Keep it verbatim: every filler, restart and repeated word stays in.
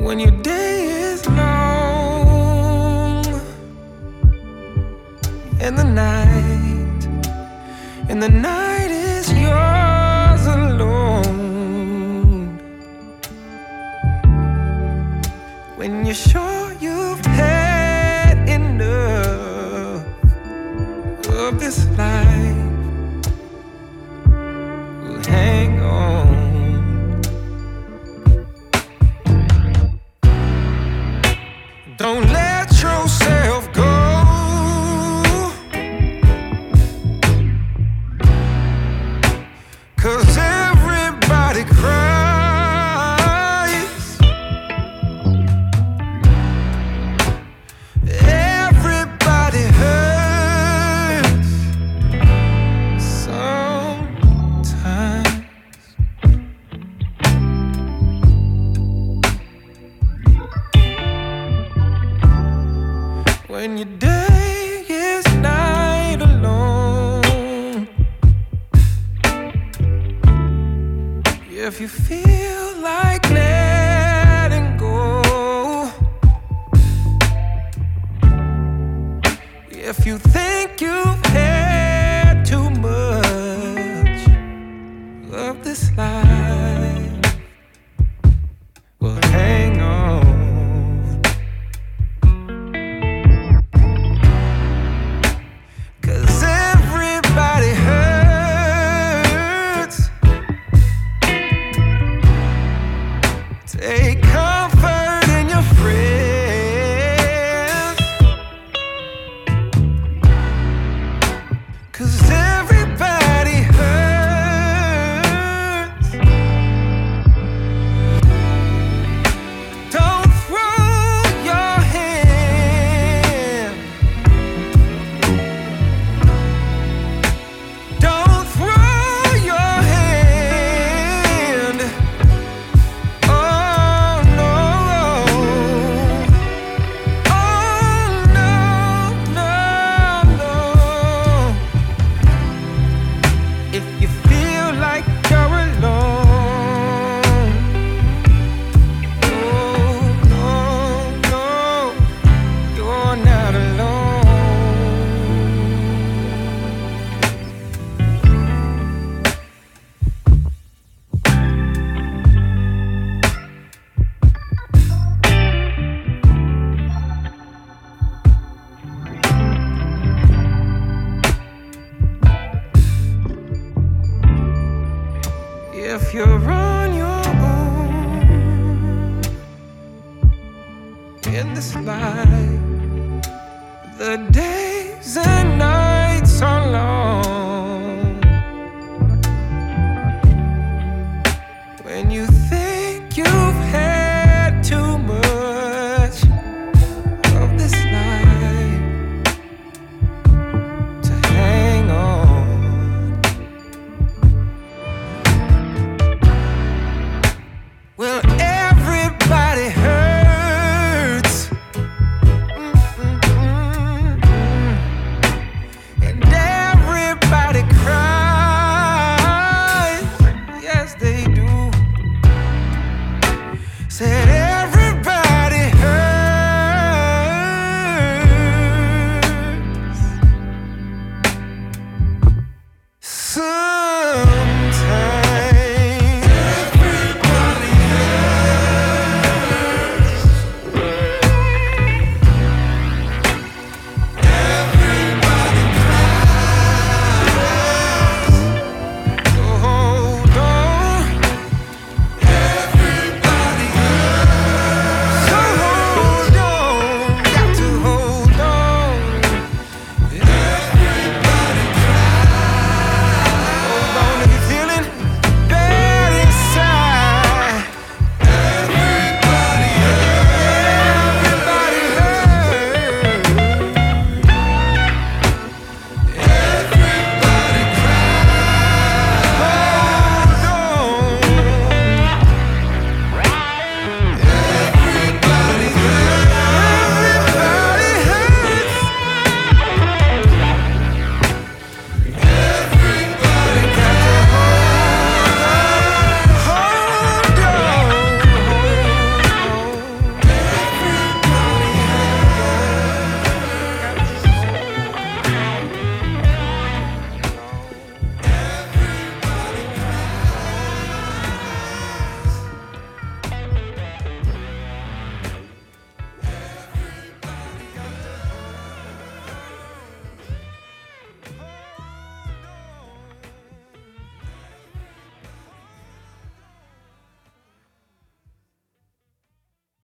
When your day is long and the night, and the night is yours alone. When you're sure you've had enough of this life, well, hang on. Don't let yourself go, 'cause everybody cries, everybody hurts sometimes. When your day is night alone, if you feel like letting go, if you think you've had too much of this life, well, hang on. 'Cause everybody hurts. Take comfort in your friends, 'cause everybody hurts. Don't throw your hand, don't throw your hand. Oh no, oh no, no, no. If you feel like you're alone, oh no, no, you're not alone. If you're on your own in this life, the days and nights are long. When you think you've had too much of this life, to hang on. Well,